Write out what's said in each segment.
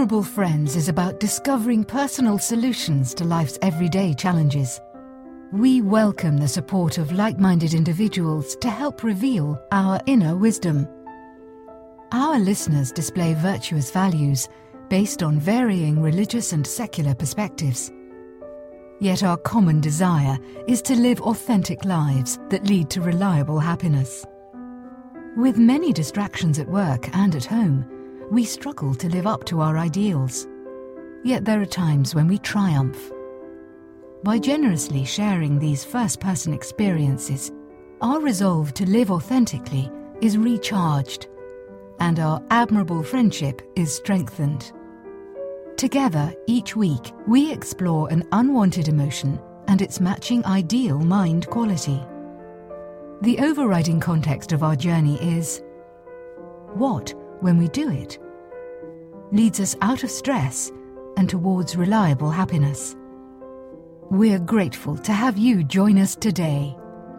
Admirable Friends is about discovering personal solutions to life's everyday challenges. We welcome the support of like-minded individuals to help reveal our inner wisdom. Our listeners display virtuous values based on varying religious and secular perspectives. Yet our common desire is to live authentic lives that lead to reliable happiness. With many distractions at work and at home, we struggle to live up to our ideals. Yet there are times when we triumph. By generously sharing these first-person experiences, our resolve to live authentically is recharged, and our admirable friendship is strengthened. Together, each week, we explore an unwanted emotion and its matching ideal mind quality. The overriding context of our journey is: what, when we do it, leads us out of stress and towards reliable happiness. We're grateful to have you join us today.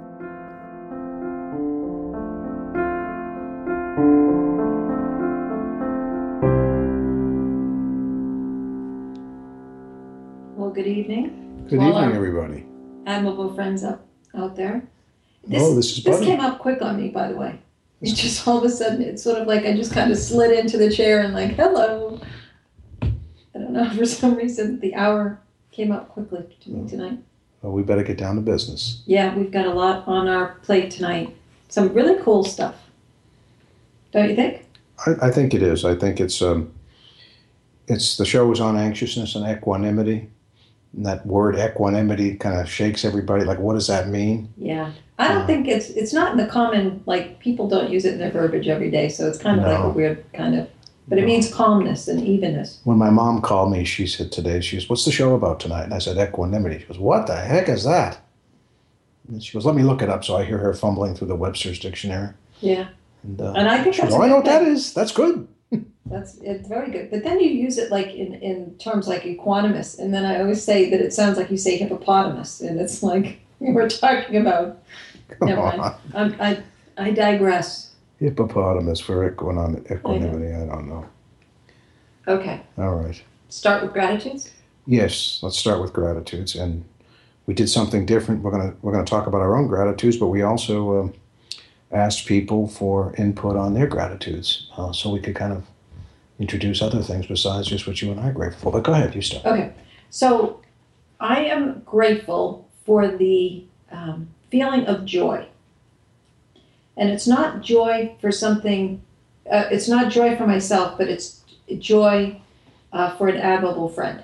Well, good evening. Good evening, everybody. Admirable friends out there. This is Buddy. This came up quick on me, by the way. It just all of a sudden, it's sort of like I just kind of slid into the chair and like, hello. I don't know, for some reason, the hour came up quickly to me tonight. Well, we better get down to business. Yeah, we've got a lot on our plate tonight. Some really cool stuff. Don't you think? I think it is. I think it's the show is on anxiousness and equanimity. And that word equanimity kind of shakes everybody. Like, what does that mean? Yeah. I don't think it's not in the common, like, people don't use it in their verbiage every day, so it's kind of like a weird kind of, but it means calmness and evenness. When my mom called me, she said today, she goes, "What's the show about tonight?" And I said, "Equanimity." She goes, "What the heck is that?" And she goes, "Let me look it up." So I hear her fumbling through the Webster's dictionary. Yeah. And I think that's I know what that is. That's good. It's very good. But then you use it like in terms like equanimous, and then I always say that it sounds like you say hippopotamus, and it's like we're talking about. Never mind. I digress. Hippopotamus for equanimity. I don't know. Okay. All right. Start with gratitudes? Yes, let's start with gratitudes. And we did something different. We're gonna talk about our own gratitudes, but we also asked people for input on their gratitudes, so we could kind of introduce other things besides just what you and I are grateful for. But go ahead, you start. Okay. So I am grateful for the feeling of joy. And it's not joy for something, it's not joy for myself, but it's joy for an admirable friend.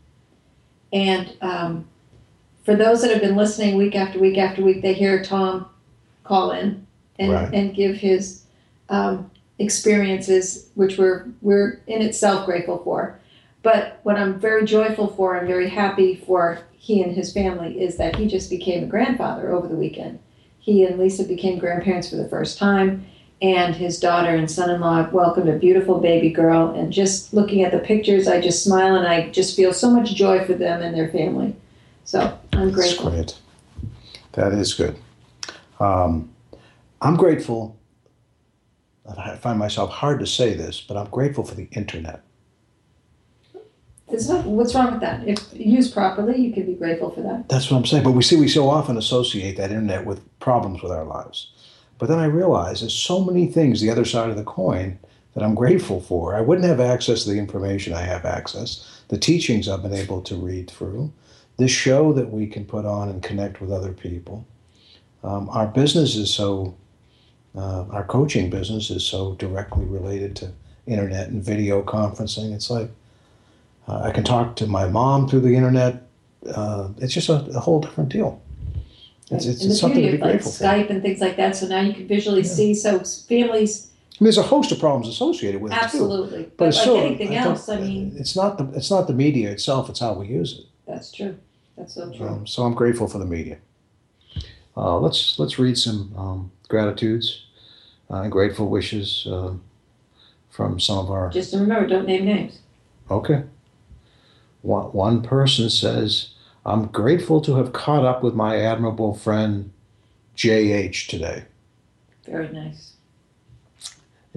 And for those that have been listening week after week after week, they hear Tom call in and give his experiences, which we're in itself grateful for. But what I'm very joyful for, I'm very happy for he and his family, is that he just became a grandfather over the weekend. He and Lisa became grandparents for the first time, and his daughter and son-in-law welcomed a beautiful baby girl. And just looking at the pictures, I just smile and I just feel so much joy for them and their family. So I'm grateful. That's great. That is good. I'm grateful. I find myself hard to say this, but I'm grateful for the internet. What's wrong with that? If used properly, you can be grateful for that. That's what I'm saying. But we so often associate that internet with problems with our lives. But then I realize there's so many things the other side of the coin that I'm grateful for. I wouldn't have access to the information I have access, the teachings I've been able to read through, this show that we can put on and connect with other people. Our business is our coaching business is so directly related to internet and video conferencing. It's like, I can talk to my mom through the internet. It's just a whole different deal. It's something to be grateful for. Skype and things like that, so now you can visually see. So families. I mean, there's a host of problems associated with it too. Absolutely, but like anything else, I mean, it's not the media itself; it's how we use it. That's true. That's so true. So I'm grateful for the media. Let's read some gratitudes and grateful wishes from some of our. Just remember, don't name names. Okay. One person says, "I'm grateful to have caught up with my admirable friend J.H. today." Very nice.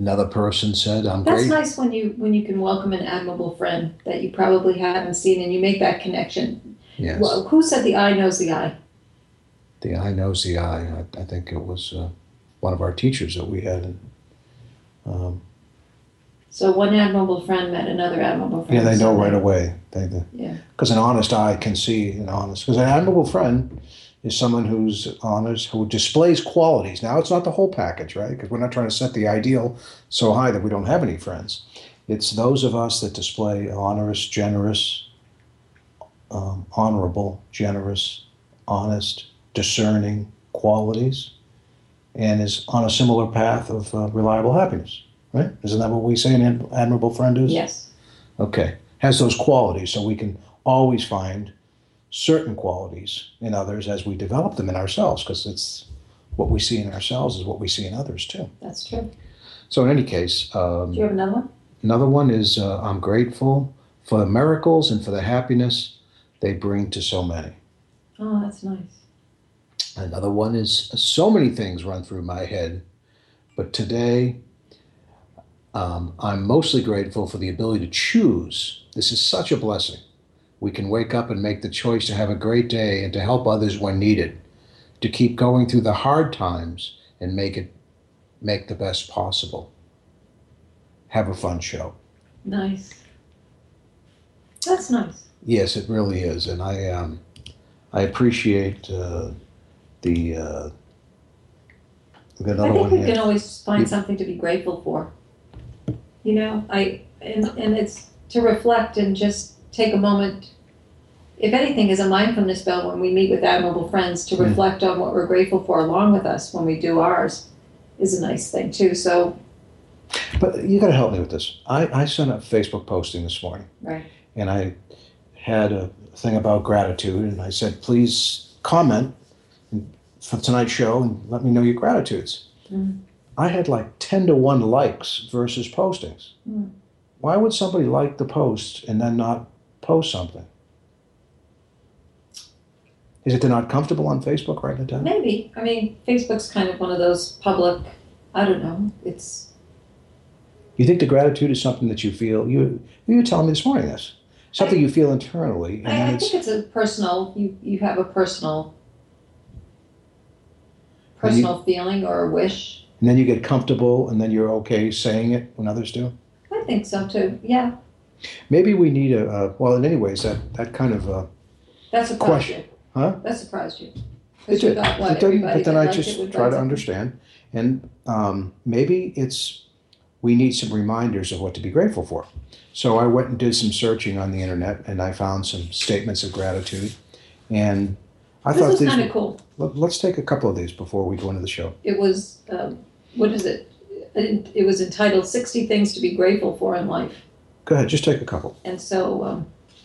Another person said, I'm That's great. nice when you can welcome an admirable friend that you probably haven't seen and you make that connection. Yes. Well, who said the eye knows the eye? The eye knows the eye. I think it was one of our teachers that we had. Um, So one admirable friend met another admirable friend. yeah, they know so right away. Yeah. Because an honest eye can see an honest. Because an admirable friend is someone who's honest, who displays qualities. Now, it's not the whole package, right? Because we're not trying to set the ideal so high that we don't have any friends. It's those of us that display honest, generous, honorable, generous, honest, discerning qualities, and is on a similar path of reliable happiness, right? Isn't that what we say an admirable friend is? Yes. Okay. Has those qualities, so we can always find certain qualities in others as we develop them in ourselves, because it's what we see in ourselves is what we see in others too. That's true. So in any case, Do you have another one? another one is I'm grateful for the miracles and for the happiness they bring to so many. Oh, that's nice. Another one is so many things run through my head, but today I'm mostly grateful for the ability to choose. This is such a blessing. We can wake up and make the choice to have a great day and to help others when needed, to keep going through the hard times and make the best possible. Have a fun show. Nice. That's nice. Yes, it really is, and I appreciate the we've got I another think one we here. can always find something to be grateful for. You know, and it's to reflect and just take a moment. If anything, is a mindfulness bell when we meet with admirable friends to reflect on what we're grateful for along with us when we do ours is a nice thing too. So, But you got to help me with this. I sent a Facebook posting this morning, right. and I had a thing about gratitude, and I said, please comment for tonight's show and let me know your gratitudes. Mm. I had like 10-to-1 likes versus postings. Mm. Why would somebody like the post and then not post something? Is it they're not comfortable on Facebook right now? Maybe. I mean, Facebook's kind of one of those public, I don't know, it's... You think the gratitude is something that you feel, you were telling me this morning this, something you feel internally. And I think it's a personal, you have a personal feeling or a wish. And then you get comfortable and then you're okay saying it when others do? I think so too, yeah. Maybe we need well, in any ways, that kind of That surprised question. you. Huh? That surprised you. It Because you did. thought, what, It didn't, everybody but then that I liked it just would try write to something? understand. And maybe we need some reminders of what to be grateful for. So I went and did some searching on the internet, and I found some statements of gratitude. And I thought This is these kind of cool. Let's take a couple of these before we go into the show. It was, what is it? It was entitled 60 Things to be Grateful for in Life. Go ahead, just take a couple. And so,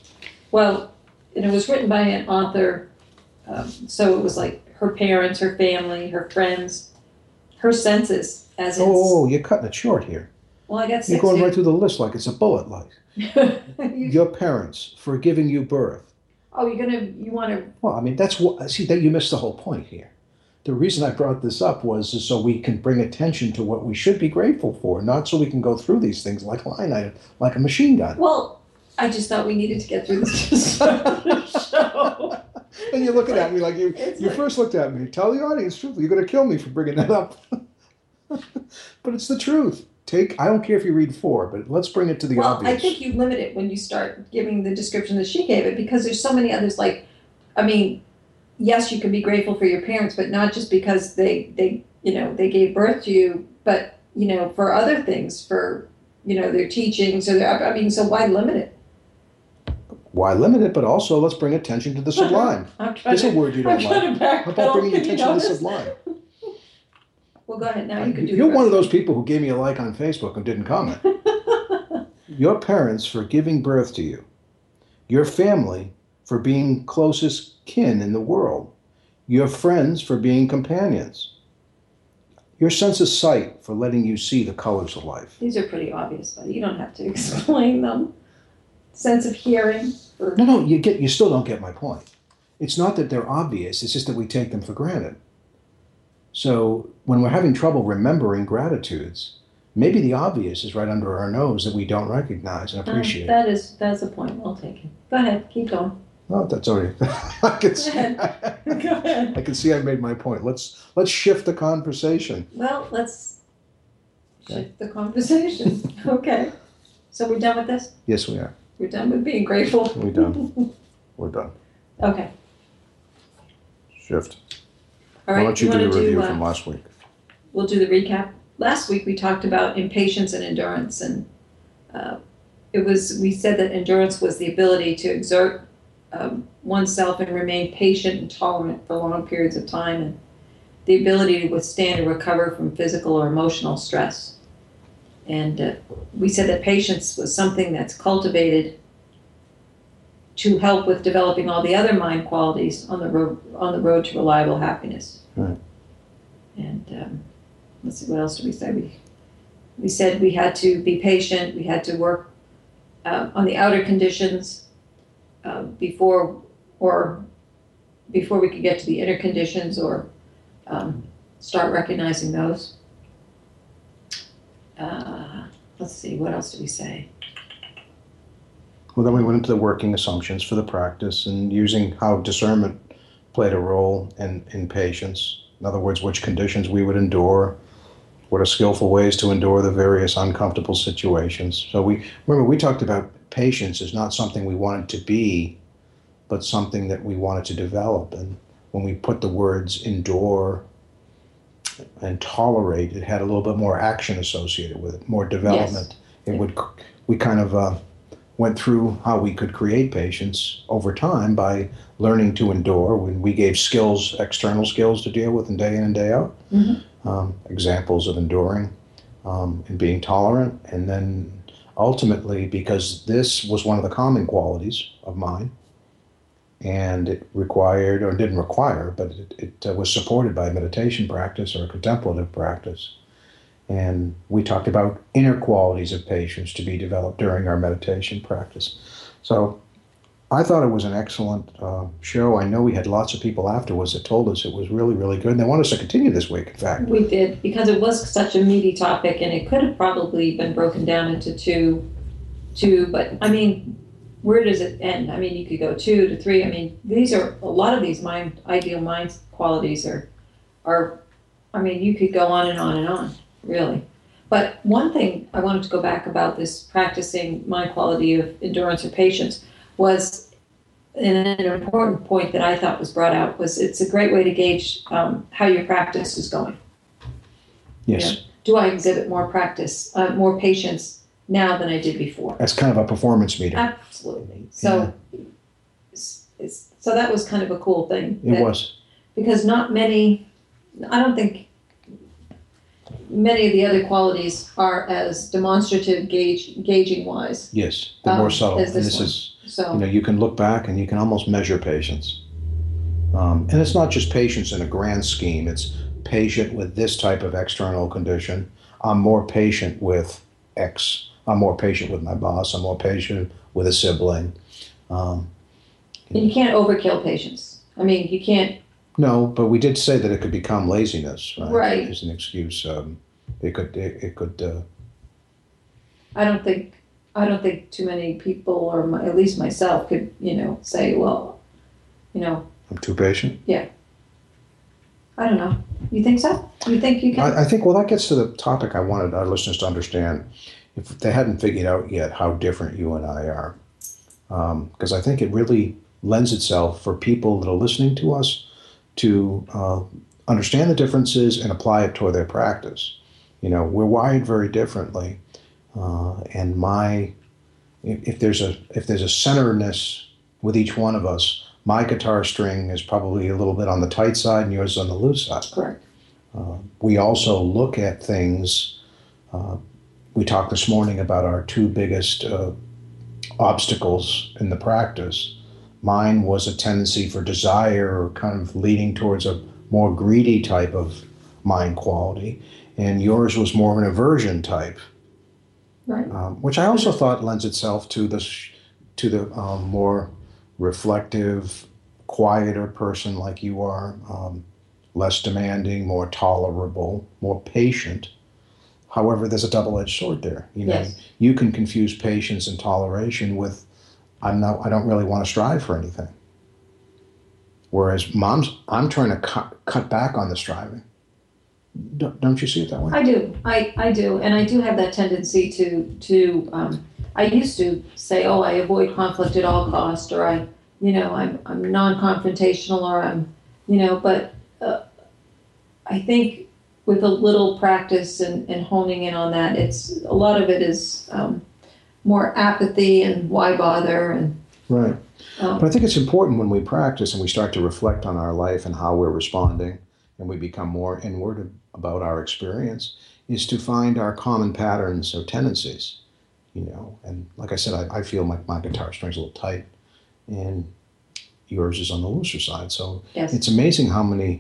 and it was written by an author, so it was like her parents, her family, her friends, her senses, as in... Oh, you're cutting it short here. Well, I got 60. You're going right through the list like it's a bullet, like You- your parents for giving you birth. oh, you want to... Well, I mean, that's what, see, that you missed the whole point here. The reason I brought this up was so we can bring attention to what we should be grateful for, not so we can go through these things like line item, like a machine gun. Well, I just thought we needed to get through this to start the show. And you're looking at me like you It's you like- first looked at me. Tell the audience truthfully, you're going to kill me for bringing that up. But it's the truth. I don't care if you read 4, but let's bring it to the Well, obvious. I think you limit it when you start giving the description that she gave it, because there's so many others. Like, I mean, yes, you can be grateful for your parents, but not just because they gave birth to you, but for other things, for their teachings or so why limit it? Why limit it? But also, let's bring attention to the sublime. I'm trying There's a word you don't like. to backpedal. How about bringing Can you attention to the notice? sublime? Well, go ahead now. You can do. You're the one of rest. those people who gave me a like on Facebook and didn't comment. Your parents for giving birth to you. Your family for being closest kin in the world. Your friends for being companions. Your sense of sight for letting you see the colors of life. These are pretty obvious, buddy. You don't have to explain them. Sense of hearing. No, you still don't get my point. It's not that they're obvious, it's just that we take them for granted. So when we're having trouble remembering gratitudes, maybe the obvious is right under our nose that we don't recognize and appreciate. That's a point well taken. Go ahead, keep going. Oh, that's already. I can see. Go ahead. I can see I made my point. Let's shift the conversation. Well, let's shift the conversation. Okay. So we're done with this? Yes, we are. We're done with being grateful? We're done. We're done. Okay. Shift. All right. Why don't you do the review from last week? We'll do the recap. Last week we talked about impatience and endurance, and we said that endurance was the ability to exert oneself and remain patient and tolerant for long periods of time, and the ability to withstand and recover from physical or emotional stress. And we said that patience was something that's cultivated to help with developing all the other mind qualities on the road to reliable happiness. Right. And let's see, what else did we say? We said we had to be patient. We had to work on the outer conditions before we could get to the inner conditions, or start recognizing those. Let's see, what else did we say? Well, then we went into the working assumptions for the practice and using how discernment played a role in patience. In other words, which conditions we would endure, what are skillful ways to endure the various uncomfortable situations. So we talked about patience is not something we wanted to be, but something that we wanted to develop. And when we put the words endure and tolerate, it had a little bit more action associated with it, more development. Yes. We kind of went through how we could create patience over time by learning to endure. When we gave skills, external skills to deal with day in and day out, examples of enduring and being tolerant. And then ultimately, because this was one of the common qualities of mine, and it required, or didn't require, but it was supported by meditation practice or contemplative practice. And we talked about inner qualities of patience to be developed during our meditation practice. So I thought it was an excellent show. I know we had lots of people afterwards that told us it was really, really good. And they want us to continue this week, in fact. We did, because it was such a meaty topic, and it could have probably been broken down into two, but I mean, where does it end? I mean, you could go 2 to 3. I mean, a lot of these ideal mind qualities are, I mean, you could go on and on and on, really. But one thing I wanted to go back about this practicing mind quality of endurance or patience was, and an important point that I thought was brought out, was it's a great way to gauge how your practice is going. Yes. You know, do I exhibit more patience now than I did before? That's kind of a performance meter. Absolutely. So, so that was kind of a cool thing. It was. Because I don't think many of the other qualities are as demonstrative, gauging-wise. Yes, they're more subtle. And this is, so, you can look back and you can almost measure patience. And it's not just patience in a grand scheme. It's patient with this type of external condition. I'm more patient with X. I'm more patient with my boss. I'm more patient with a sibling. And you can't overkill patience. I mean, you can't. No, but we did say that it could become laziness, right? Right. As an excuse. It could. I don't think too many people, or at least myself, could say, well, I'm too patient. Yeah. I don't know. You think so? You think you can? I think, well, that gets to the topic I wanted our listeners to understand. If they hadn't figured out yet how different you and I are, because I think it really lends itself for people that are listening to us to understand the differences and apply it toward their practice. We're wired very differently, and if there's a centeredness with each one of us, my guitar string is probably a little bit on the tight side and yours on the loose side. Correct. We also look at things. We talked this morning about our 2 biggest obstacles in the practice. Mine was a tendency for desire, or kind of leading towards a more greedy type of mind quality, and yours was more of an aversion type, right? Which I also thought lends itself to the more reflective, quieter person like you are, less demanding, more tolerable, more patient. However, there's a double-edged sword there. Yes. You can confuse patience and toleration with, I don't really want to strive for anything. Whereas I'm trying to cut back on the striving. Don't you see it that way? I do. I do. And I do have that tendency to I used to say, oh, I avoid conflict at all cost, or I'm non-confrontational, or but I think with a little practice and honing in on that, a lot of it is more apathy and why bother. And right. But I think it's important when we practice and we start to reflect on our life and how we're responding, and we become more inward about our experience, is to find our common patterns or tendencies. And like I said, I feel like my guitar string's a little tight, and yours is on the looser side. So yes. It's amazing how many,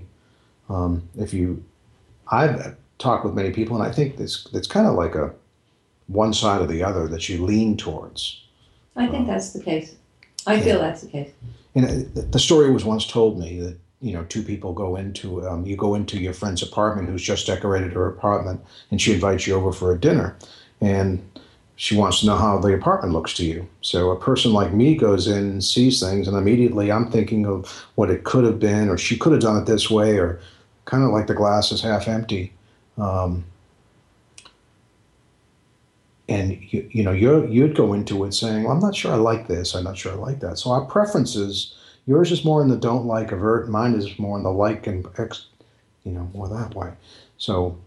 I've talked with many people, and I think it's kind of like a one side or the other that you lean towards. I think that's the case. I feel that's the case. And the story was once told me that, two people go into, you go into your friend's apartment who's just decorated her apartment, and she invites you over for a dinner, and she wants to know how the apartment looks to you. So a person like me goes in and sees things, and immediately I'm thinking of what it could have been, or she could have done it this way, or kind of like the glass is half empty. And you'd go into it saying, well, I'm not sure I like this, I'm not sure I like that. So our preferences, yours is more in the don't like, avert, mine is more in the like and more that way. So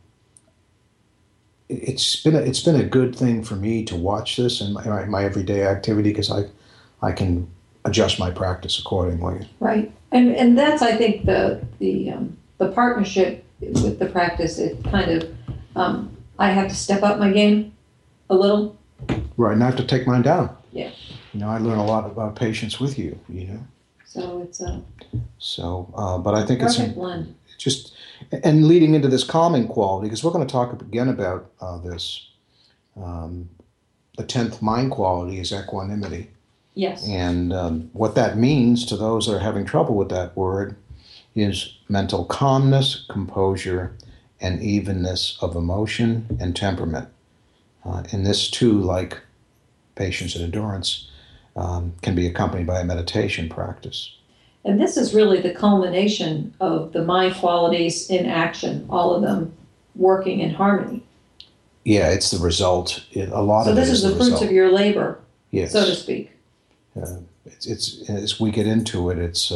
it's been a good thing for me to watch this in my everyday activity, because I can adjust my practice accordingly. Right, and that's, I think, the partnership with the practice. It kind of I have to step up my game a little. Right, and I have to take mine down. Yeah. I learn a lot about patience with you. So it's but I think perfect blend. Just, and leading into this calming quality, because we're going to talk again about this. The 10th mind quality is equanimity. Yes. And what that means to those that are having trouble with that word is mental calmness, composure, and evenness of emotion and temperament. And this too, like patience and endurance, can be accompanied by a meditation practice. And this is really the culmination of the mind qualities in action, all of them working in harmony. Yeah, it's the result. So this is the fruits of your labor, yes, so to speak. It's as we get into it, it's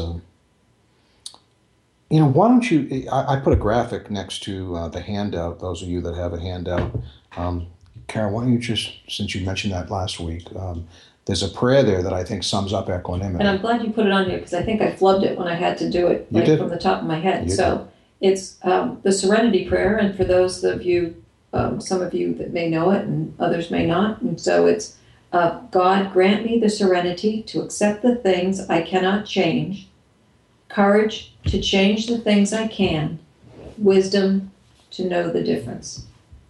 why don't you? I put a graphic next to the handout. Those of you that have a handout, Karen, why don't you just, since you mentioned that last week, there's a prayer there that I think sums up equanimity. And I'm glad you put it on here, because I think I flubbed it when I had to do it from the top of my head. So it's the Serenity Prayer, and for those of you, some of you that may know it and others may not, and so it's, God, grant me the serenity to accept the things I cannot change, courage to change the things I can, wisdom to know the difference.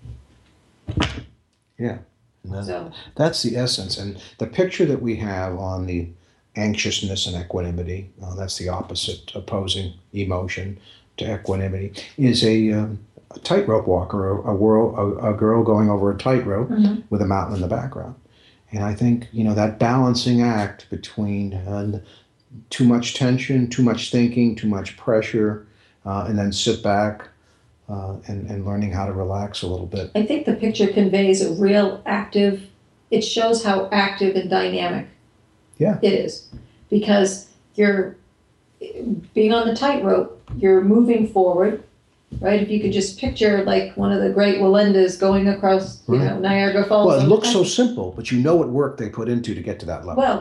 Yeah. So that's the essence. And the picture that we have on the anxiousness and equanimity, that's the opposite, opposing emotion to equanimity, is a tightrope walker, a girl going over a tightrope with a mountain in the background. And I think, that balancing act between too much tension, too much thinking, too much pressure, and then sit back, and learning how to relax a little bit. I think the picture conveys a real active, it shows how active and dynamic it is. Because you're being on the tightrope, you're moving forward, right? If you could just picture like one of the great Wallendas going across, Niagara Falls. Well, it looks so simple, but what work they put into to get to that level. Well,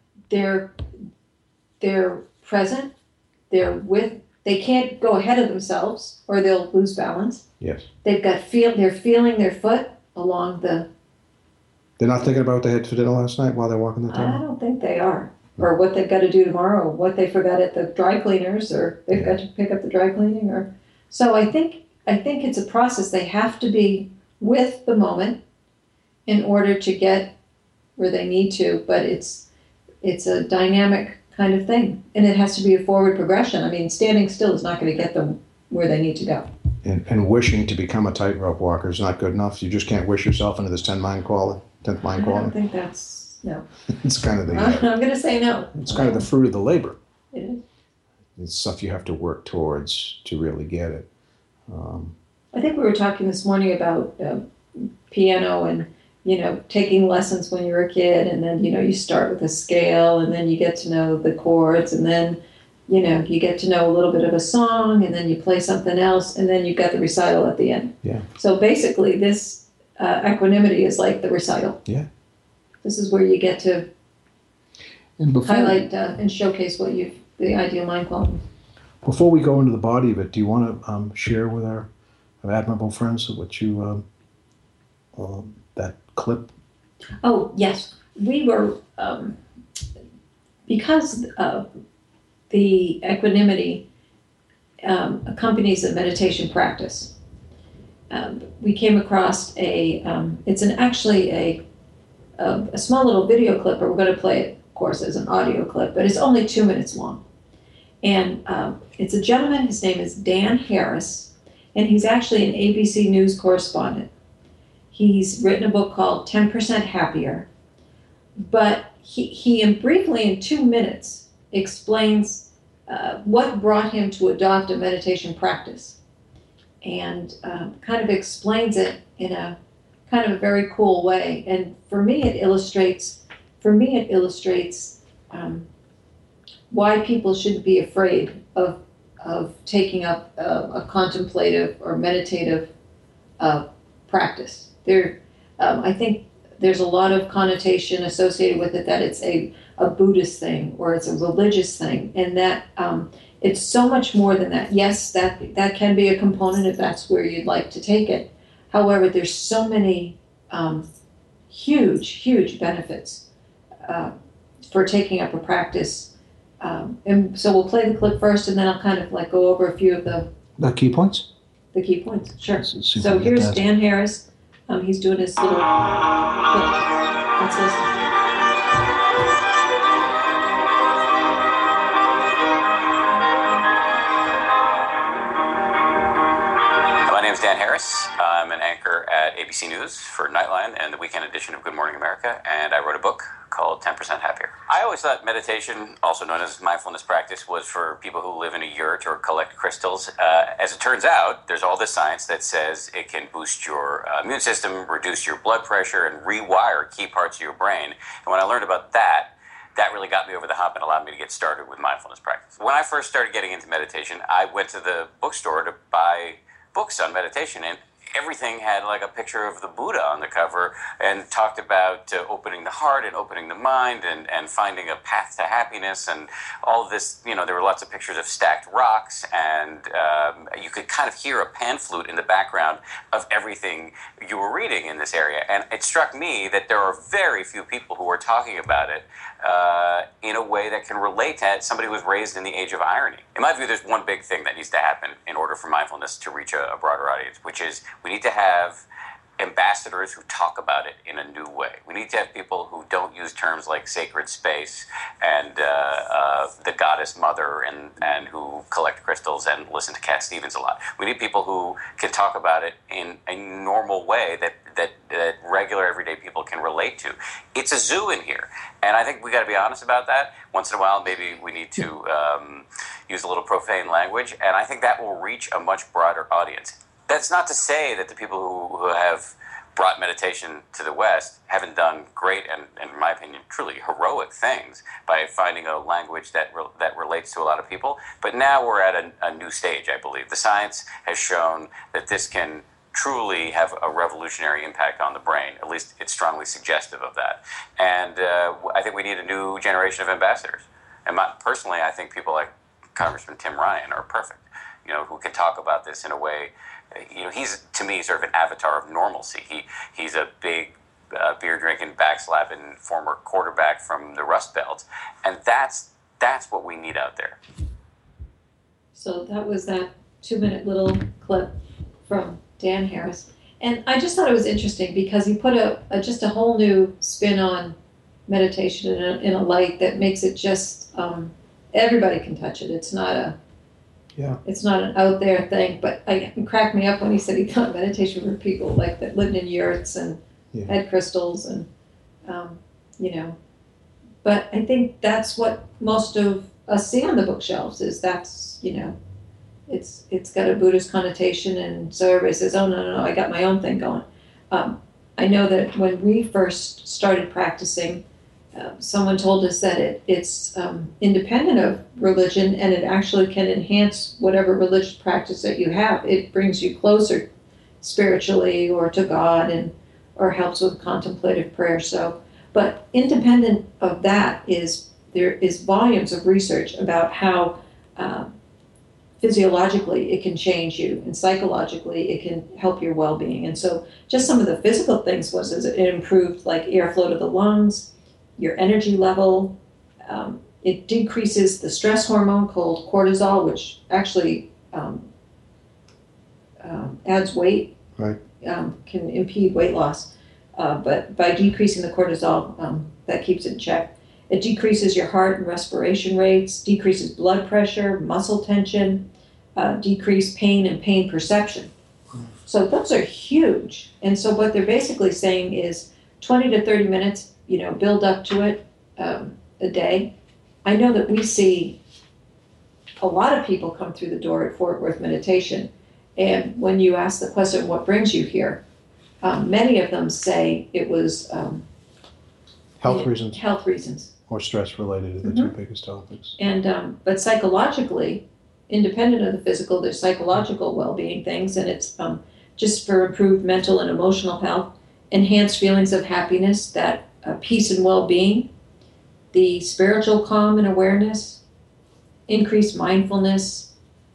they're present, they can't go ahead of themselves or they'll lose balance. Yes. They're feeling their foot along the... They're not thinking about what they had for dinner last night while they're walking the dog? I don't think they are. Or what they've got to do tomorrow, or what they forgot at the dry cleaners, or they've got to pick up the dry cleaning. So I think it's a process. They have to be with the moment in order to get where they need to, but it's a dynamic kind of thing. And it has to be a forward progression. I mean, standing still is not going to get them where they need to go. and wishing to become a tightrope walker is not good enough. You just can't wish yourself into this 10th mind quality. I don't think that's, no. It's kind of I'm going to say no. It's kind of the fruit of the labor. It is. It's stuff you have to work towards to really get it. I think we were talking this morning about piano and, taking lessons when you were a kid, and then, you start with a scale, and then you get to know the chords, and then, you get to know a little bit of a song, and then you play something else, and then you've got the recital at the end. Yeah. So basically, this equanimity is like the recital. Yeah. This is where you get to highlight and showcase the ideal mind quality. Before we go into the body of it, do you want to share with our admirable friends what you that clip? Oh yes, we were because the equanimity accompanies a meditation practice. We came across it's actually a small little video clip, but we're going to play it, of course, as an audio clip, but it's only 2 minutes long. And it's a gentleman, his name is Dan Harris, and he's actually an ABC News correspondent. He's written a book called 10% Happier, but he briefly in 2 minutes explains what brought him to adopt a meditation practice, and kind of explains it in a kind of a very cool way. And for me it illustrates why people shouldn't be afraid of taking up a contemplative or meditative practice. I think there's a lot of connotation associated with it, that it's a Buddhist thing or it's a religious thing, and that it's so much more than that. Yes, that can be a component if that's where you'd like to take it. However, there's so many huge benefits for taking up a practice. And so we'll play the clip first, and then I'll kind of go over a few of the key points. The key points, sure. So here's Dan Harris. He's doing his little clip. Let's listen. My name is Dan Harris. I'm an anchor at ABC News for Nightline and the weekend edition of Good Morning America, and I wrote a book called 10% Happier. I always thought meditation, also known as mindfulness practice, was for people who live in a yurt or collect crystals. As it turns out, there's all this science that says it can boost your immune system, reduce your blood pressure, and rewire key parts of your brain. And when I learned about that really got me over the hump and allowed me to get started with mindfulness practice. When I first started getting into meditation, I went to the bookstore to buy books on meditation, and everything had a picture of the Buddha on the cover and talked about opening the heart and opening the mind and finding a path to happiness and all of this. There were lots of pictures of stacked rocks, and you could kind of hear a pan flute in the background of everything you were reading in this area. And it struck me that there are very few people who are talking about it in a way that can relate to somebody who was raised in the age of irony. In my view, there's one big thing that needs to happen in order for mindfulness to reach a broader audience, which is we need to have ambassadors who talk about it in a new way. We need to have people who don't use terms like sacred space and the goddess mother and who collect crystals and listen to Cat Stevens a lot. We need people who can talk about it in a normal way that regular everyday people can relate to. It's a zoo in here, and I think we got to be honest about that. Once in a while, maybe we need to use a little profane language, and I think that will reach a much broader audience. That's not to say that the people who have brought meditation to the West haven't done great and in my opinion, truly heroic things by finding a language that relates to a lot of people. But now we're at a new stage, I believe. The science has shown that this can truly have a revolutionary impact on the brain. At least it's strongly suggestive of that. And I think we need a new generation of ambassadors. And personally, I think people like Congressman Tim Ryan are perfect, who can talk about this in a way. He's, to me, sort of an avatar of normalcy. He's a big beer-drinking, backslapping former quarterback from the Rust Belt. And that's what we need out there. So that was that 2-minute little clip from Dan Harris. And I just thought it was interesting because he put just a whole new spin on meditation in a light that makes it just, everybody can touch it. It's not Yeah. It's not an out there thing, but it cracked me up when he said he thought meditation for people like that lived in yurts and had crystals and, But I think that's what most of us see on the bookshelves is that's, it's got a Buddhist connotation, and so everybody says, oh, no, I got my own thing going. I know that when we first started practicing, someone told us that it's independent of religion, and it actually can enhance whatever religious practice that you have. It brings you closer spiritually or to God, or helps with contemplative prayer. So, but independent of that there is volumes of research about how physiologically it can change you, and psychologically it can help your well-being. And so just some of the physical things was it improved like airflow to the lungs, your energy level. It decreases the stress hormone called cortisol, which actually adds weight, right. Can impede weight loss. But by decreasing the cortisol, that keeps it in check. It decreases your heart and respiration rates, decreases blood pressure, muscle tension, decreased pain and pain perception. So those are huge. And so what they're basically saying is 20 to 30 minutes, build up to it a day. I know that we see a lot of people come through the door at Fort Worth Meditation. And when you ask the question, what brings you here? Many of them say it was health reasons. Health reasons. Or stress related are the two biggest topics. And but psychologically, independent of the physical, there's psychological well-being things, and it's just for improved mental and emotional health, enhanced feelings of happiness, that peace and well-being, the spiritual calm and awareness, increased mindfulness,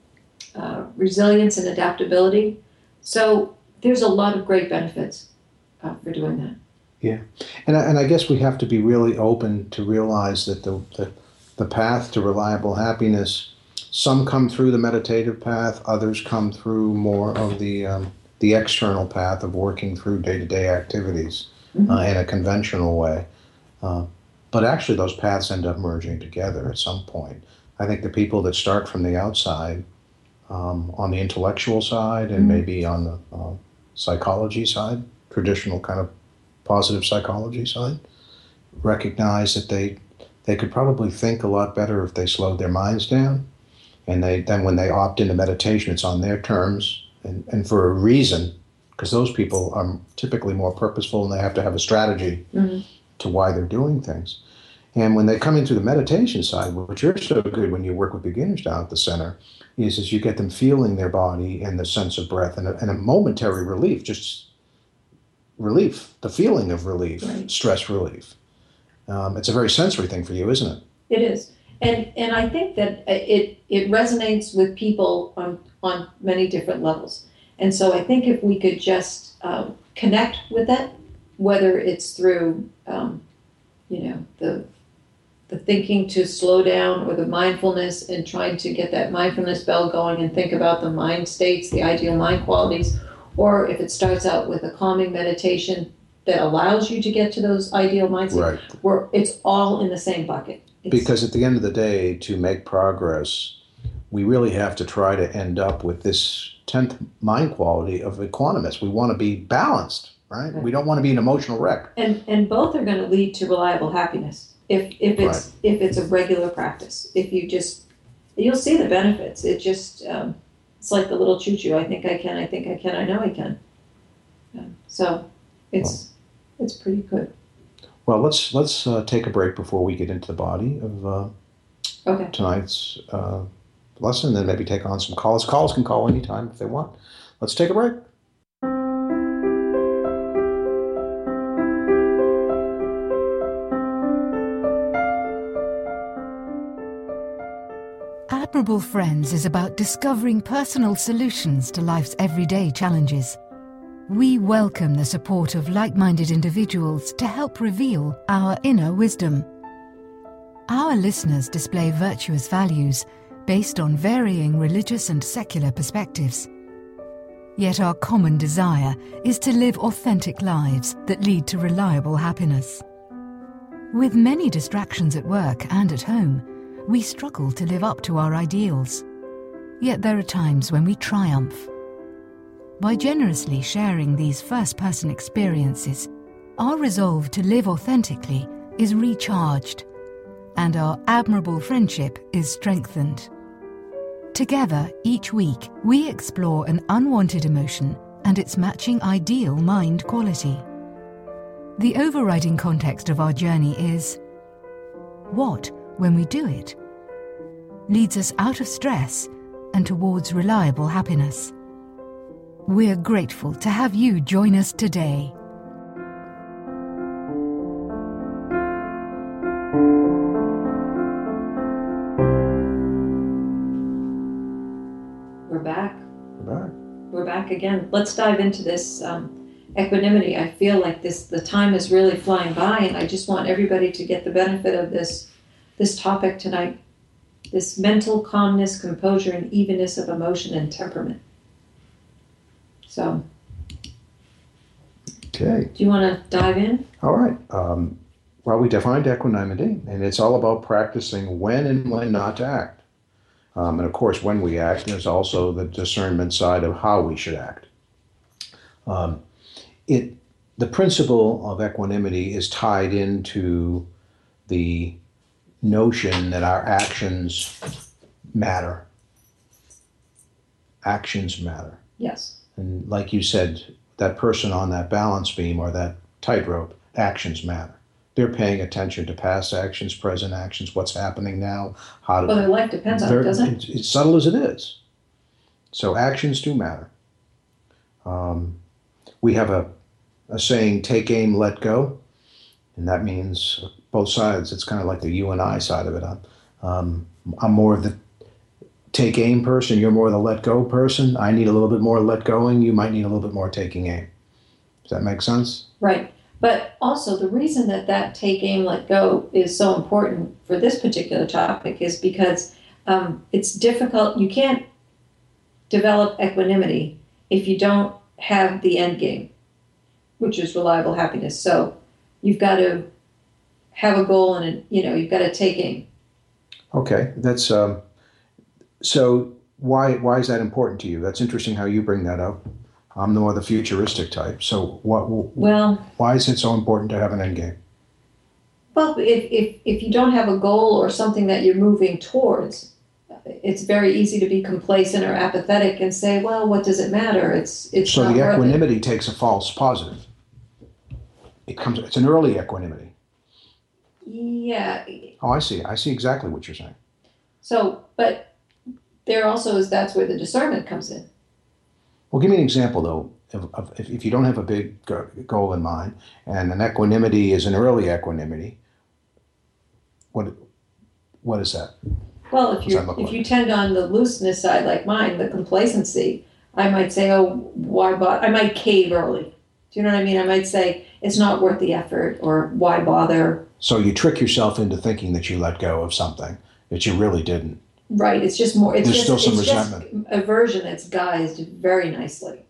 resilience and adaptability. So there's a lot of great benefits for doing that. Yeah, and I guess we have to be really open to realize that the path to reliable happiness, some come through the meditative path, others come through more of the external path of working through day-to-day activities in a conventional way. But actually those paths end up merging together at some point. I think the people that start from the outside, on the intellectual side and maybe on the psychology side, traditional kind of positive psychology side, recognize that they could probably think a lot better if they slowed their minds down. And then when they opt into meditation, it's on their terms and for a reason, because those people are typically more purposeful and they have to have a strategy to why they're doing things. And when they come into the meditation side, which are so good when you work with beginners down at the center, is you get them feeling their body and the sense of breath and a momentary relief, just relief, the feeling of relief, right. Stress relief. It's a very sensory thing for you, isn't it? It is. And I think that it resonates with people on many different levels. And so I think if we could just connect with it, whether it's through, the thinking to slow down or the mindfulness and trying to get that mindfulness bell going and think about the mind states, the ideal mind qualities, or if it starts out with a calming meditation that allows you to get to those ideal mind states, right. Where it's all in the same bucket. Because at the end of the day, to make progress, we really have to try to end up with this 10th mind quality of equanimous. We want to be balanced, right? We don't want to be an emotional wreck. And both are going to lead to reliable happiness if it's a regular practice. You'll see the benefits. It just it's like the little choo-choo. I think I can. I know I can. So it's pretty good. Well, let's take a break before we get into the body of tonight's lesson, then maybe take on some calls. Callers can call anytime if they want. Let's take a break. Admirable Friends is about discovering personal solutions to life's everyday challenges. We welcome the support of like-minded individuals to help reveal our inner wisdom. Our listeners display virtuous values based on varying religious and secular perspectives. Yet our common desire is to live authentic lives that lead to reliable happiness. With many distractions at work and at home, we struggle to live up to our ideals. Yet there are times when we triumph. By generously sharing these first-person experiences, our resolve to live authentically is recharged, and our admirable friendship is strengthened. Together, each week, we explore an unwanted emotion and its matching ideal mind quality. The overriding context of our journey is: what, when we do it, leads us out of stress and towards reliable happiness. We're grateful to have you join us today. We're back again. Let's dive into this equanimity. I feel like the time is really flying by, and I just want everybody to get the benefit of this topic tonight. This mental calmness, composure, and evenness of emotion and temperament. So, okay. Do you want to dive in? All right. Well, we defined equanimity, and it's all about practicing when and when not to act. And of course, when we act, there's also the discernment side of how we should act. The principle of equanimity is tied into the notion that our actions matter. Actions matter. Yes. And like you said, that person on that balance beam or that tightrope, actions matter. They're paying attention to past actions, present actions, what's happening now. Well, their life depends on it, doesn't it? It's subtle as it is. So actions do matter. We have a saying, take aim, let go. And that means both sides. It's kind of like the you and I side of it. I'm more of the take aim person. You're more the let go person. I need a little bit more let going. You might need a little bit more taking aim. Does that make sense? Right. But also the reason that take aim, let go is so important for this particular topic is because it's difficult. You can't develop equanimity if you don't have the end game, which is reliable happiness. So you've got to have a goal and, you've got to take aim. Okay. That's so why is that important to you? That's interesting how you bring that up. I'm more the futuristic type. So why is it so important to have an end game? Well, if you don't have a goal or something that you're moving towards, it's very easy to be complacent or apathetic and say, well, what does it matter? It's so not the worth equanimity takes a false positive. It's an early equanimity. Yeah. Oh, I see. I see exactly what you're saying. So, but there also is, that's where the discernment comes in. Well, give me an example, though, if you don't have a big goal in mind, and an equanimity is an early equanimity, what is that? Well, if you tend on the looseness side like mine, the complacency, I might say, oh, why bother? I might cave early. Do you know what I mean? I might say, it's not worth the effort, or why bother? So you trick yourself into thinking that you let go of something that you really didn't. Right. It's just more. There's still some resentment. Just aversion that's guised very nicely.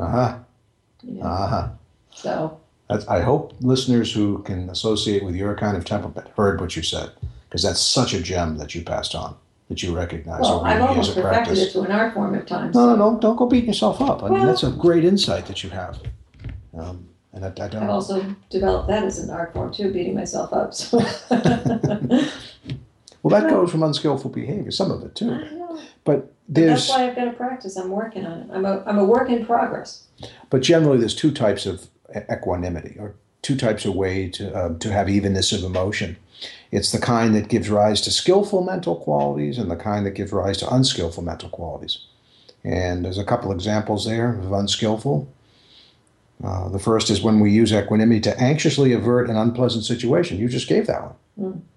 So. I hope listeners who can associate with your kind of temperament heard what you said, because that's such a gem that you passed on, that you recognize. Well, I've almost perfected practice. it to an art form at times. No, don't go beating yourself up. I mean, that's a great insight that you have. And I don't. I've also developed that as an art form too, beating myself up. So. Well, that goes from unskillful behavior, some of it too. I know. But that's why I've got to practice. I'm working on it. I'm a work in progress. But generally, there's two types of equanimity, or two types of way to have evenness of emotion. It's the kind that gives rise to skillful mental qualities, and the kind that gives rise to unskillful mental qualities. And there's a couple examples there of unskillful. The first is when we use equanimity to anxiously avert an unpleasant situation. You just gave that one. Mm.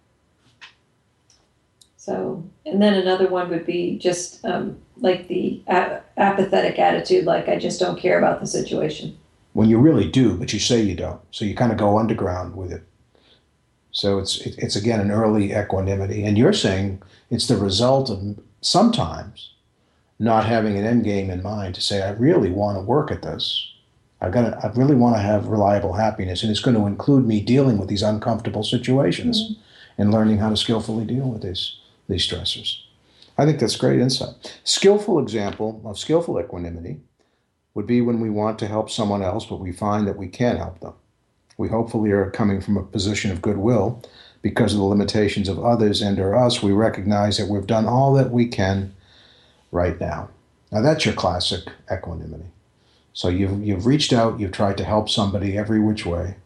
So, and then another one would be just like the apathetic attitude, like I just don't care about the situation. When you really do, but you say you don't. So you kind of go underground with it. So it's again an early equanimity. And you're saying it's the result of sometimes not having an end game in mind to say, I really want to work at this. I really want to have reliable happiness, and it's going to include me dealing with these uncomfortable situations and learning how to skillfully deal with these stressors. I think that's great insight. Skillful example of skillful equanimity would be when we want to help someone else, but we find that we can't help them. We hopefully are coming from a position of goodwill because of the limitations of others and or us. We recognize that we've done all that we can right now. Now that's your classic equanimity. So you've reached out, you've tried to help somebody every which way,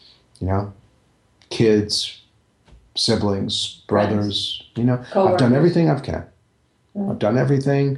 kids, siblings, brothers, Co-workers. I've done everything I can. I've done everything.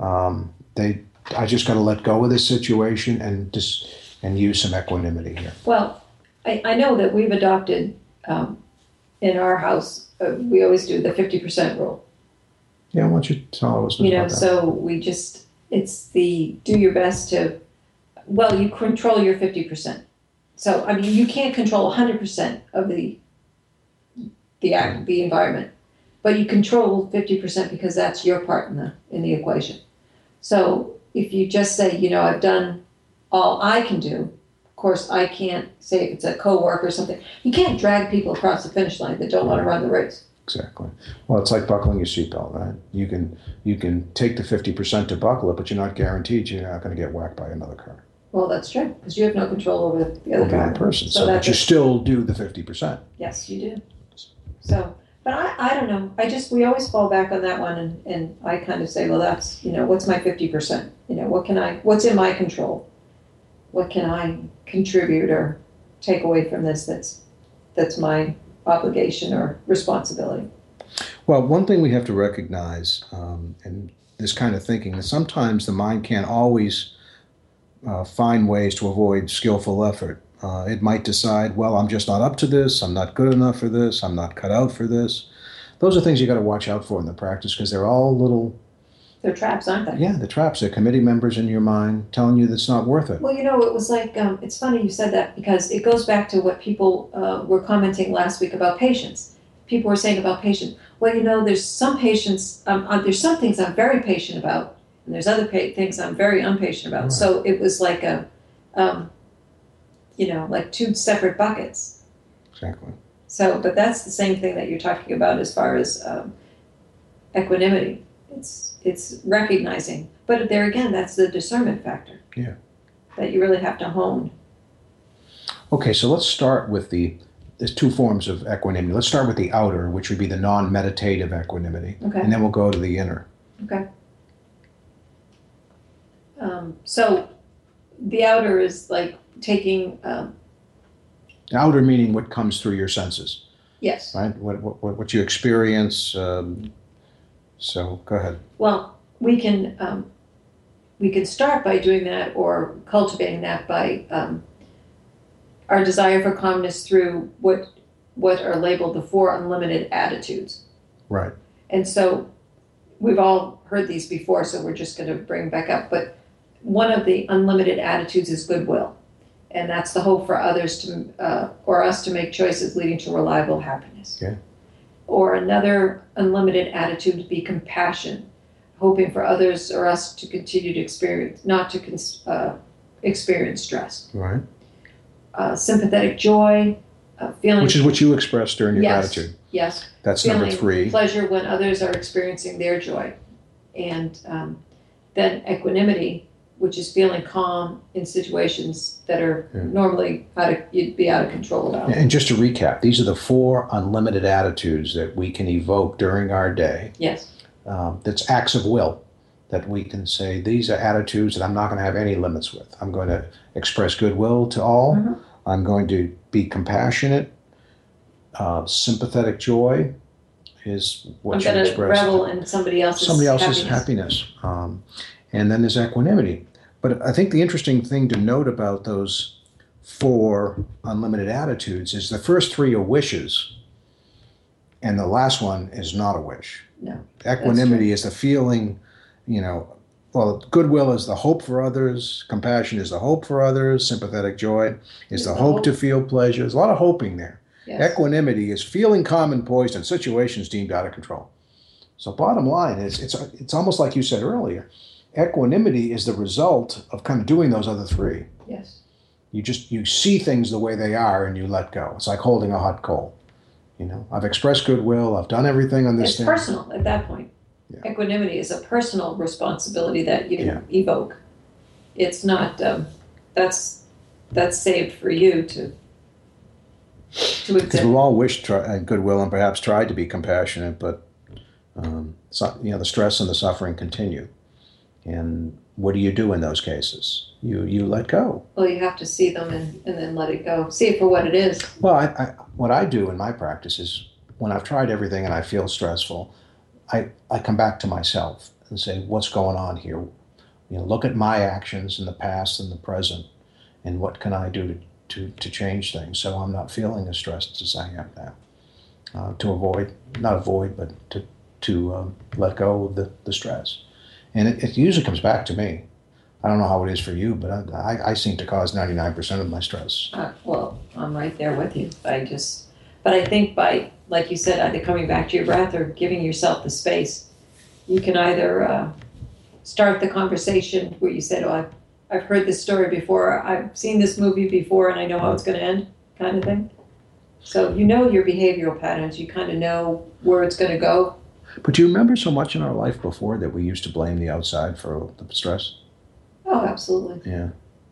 I just got to let go of this situation and use some equanimity here. Well, I know that we've adopted in our house, we always do the 50% rule. Yeah, why don't you tell us about that? So it's the do your best to, you control your 50%. So, I mean, you can't control 100% of the environment, but you control 50% because that's your part in the equation. So if you just say, I've done all I can do, of course, I can't say if it's a coworker or something. You can't drag people across the finish line that don't want to run the race. Exactly. Well, it's like buckling your seatbelt, right? You can take the 50% to buckle it, but you're not guaranteed you're not going to get whacked by another car. Well, that's true, because you have no control over the other driver. person. But you still do the 50%. Yes, you do. So, but I don't know. We always fall back on that one, and I kind of say, well, that's, what's my 50%? What's in my control? What can I contribute or take away from this that's my obligation or responsibility? Well, one thing we have to recognize in this kind of thinking is sometimes the mind can't always find ways to avoid skillful effort. It might decide, well, I'm just not up to this, I'm not good enough for this, I'm not cut out for this. Those are things you got to watch out for in the practice because they're all little... They're traps, aren't they? Yeah, they're traps. They're committee members in your mind telling you that it's not worth it. Well, it was like, it's funny you said that because it goes back to what people were commenting last week about patience. People were saying about patience, well, there's some patients, there's some things I'm very patient about, and there's other things I'm very impatient about. Right. So it was like like two separate buckets. Exactly. So, but that's the same thing that you're talking about as far as equanimity. It's recognizing, but there again, that's the discernment factor. Yeah. That you really have to hone. Okay, so let's start with there's two forms of equanimity. Let's start with the outer, which would be the non-meditative equanimity. Okay. And then we'll go to the inner. Okay. So the outer is like taking... The outer meaning what comes through your senses. Yes. Right? What you experience. So go ahead. Well, we can start by doing that or cultivating that by our desire for calmness through what are labeled the 4 unlimited attitudes. Right. And so we've all heard these before, so we're just going to bring back up. But one of the unlimited attitudes is goodwill. And that's the hope for others or us to make choices leading to reliable happiness. Okay. Or another unlimited attitude would be compassion, hoping for others or us to continue to experience stress. Right. Sympathetic joy, feeling... Which is what you expressed during your gratitude. Yes. That's feeling number 3. Pleasure when others are experiencing their joy. And then equanimity, which is feeling calm in situations that are normally you'd be out of control about. And just to recap, these are the 4 unlimited attitudes that we can evoke during our day. Yes. That's acts of will that we can say, these are attitudes that I'm not going to have any limits with. I'm going to express goodwill to all. Mm-hmm. I'm going to be compassionate. Sympathetic joy is what you express. I'm going to revel in somebody else's happiness. And then there's equanimity. But I think the interesting thing to note about those 4 unlimited attitudes is the first 3 are wishes, and the last one is not a wish. No. Equanimity is the feeling, goodwill is the hope for others, compassion is the hope for others, sympathetic joy is the hope to feel pleasure. There's a lot of hoping there. Yes. Equanimity is feeling calm and poised in situations deemed out of control. So bottom line is, it's almost like you said earlier, equanimity is the result of kind of doing those other 3. Yes. You see things the way they are and you let go. It's like holding a hot coal. I've expressed goodwill. I've done everything on this thing. It's personal at that point. Yeah. Equanimity is a personal responsibility that you Yeah. evoke. It's not, that's saved for you to Because exhibit. we've all wished goodwill and perhaps tried to be compassionate, but the stress and the suffering continue. And what do you do in those cases? You let go. Well, you have to see them and then let it go. See it for what it is. Well, what I do in my practice is when I've tried everything and I feel stressful, I come back to myself and say, what's going on here? Look at my actions in the past and the present, and what can I do to change things so I'm not feeling as stressed as I am now. Not avoid, but to let go of the stress. And it usually comes back to me. I don't know how it is for you, but I seem to cause 99% of my stress. Well, I'm right there with you. But I think by, like you said, either coming back to your breath or giving yourself the space, you can either start the conversation where you said, oh, I've heard this story before, I've seen this movie before, and I know how it's going to end, kind of thing. So you know your behavioral patterns. You kind of know where it's going to go. But do you remember so much in our life before that we used to blame the outside for the stress? Oh, absolutely. Yeah.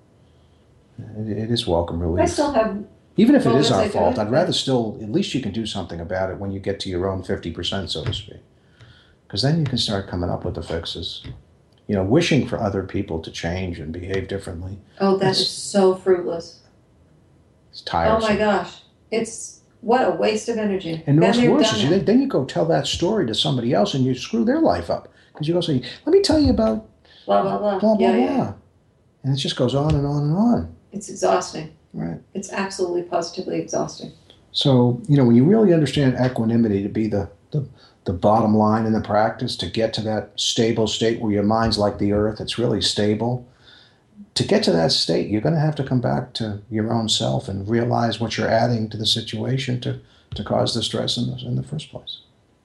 It is welcome relief. I still have... Even if it is moments I our do fault, it, I'd rather still, at least you can do something about it when you get to your own 50%, so to speak. Because then you can start coming up with the fixes. Wishing for other people to change and behave differently. Oh, that is so fruitless. It's tiresome. Oh my gosh. What a waste of energy. And what's worse done is then you go tell that story to somebody else and you screw their life up. Because you go say, let me tell you about blah, blah, blah. blah, blah, Yeah. blah. And it just goes on and on and on. It's exhausting. Right. It's absolutely, positively exhausting. So, when you really understand equanimity to be the bottom line in the practice, to get to that stable state where your mind's like the earth, it's really stable. To get to that state, you're going to have to come back to your own self and realize what you're adding to the situation to cause the stress in the first place.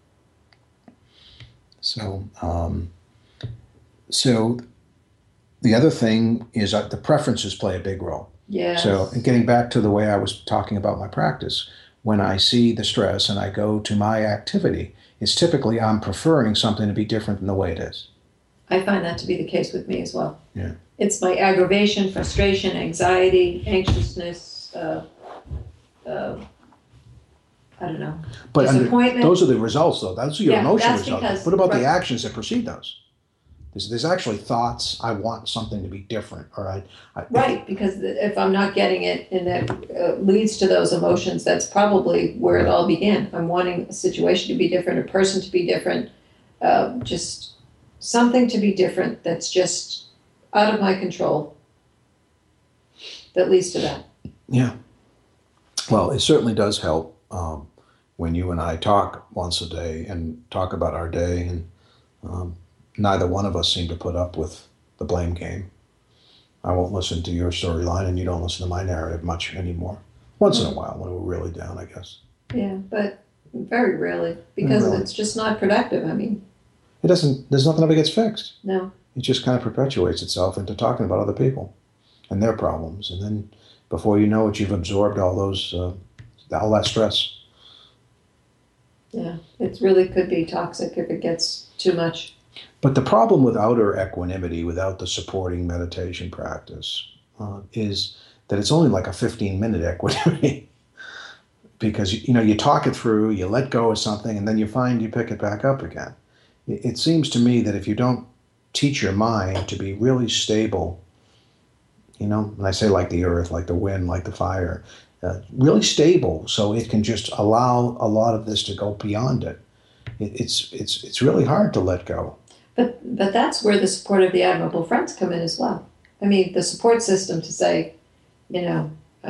So the other thing is the preferences play a big role. Yes. So getting back to the way I was talking about my practice, when I see the stress and I go to my activity, it's typically I'm preferring something to be different than the way it is. I find that to be the case with me as well. Yeah. It's my aggravation, frustration, anxiety, anxiousness, I don't know, But disappointment. those are the results, though. Those are your emotional that's results. because- What about right. the actions that precede those? There's actually thoughts. I want something to be different, or Right, because if I'm not getting it and that leads to those emotions, that's probably where it all began. I'm wanting a situation to be different, a person to be different, just something to be different that's just out of my control that leads to that. Yeah. Well, it certainly does help when you and I talk once a day and talk about our day, and neither one of us seem to put up with the blame game. I won't listen to your storyline, and you don't listen to my narrative much anymore. Once in a while, when we're really down, I guess. Yeah, but very rarely, because Really? it's just not productive. I mean, It doesn't. There's nothing ever gets fixed. no. It just kind of perpetuates itself into talking about other people and their problems, and then before you know it, you've absorbed all that stress. Yeah, it really could be toxic if it gets too much. But the problem with outer equanimity, without the supporting meditation practice, is that it's only like a 15-minute equanimity. Because you talk it through, you let go of something, and then you find you pick it back up again. It seems to me that if you don't teach your mind to be really stable, and I say like the earth, like the wind, like the fire, really stable, so it can just allow a lot of this to go beyond it. It's really hard to let go. But that's where the support of the admirable friends come in as well. I mean, the support system to say, Yeah,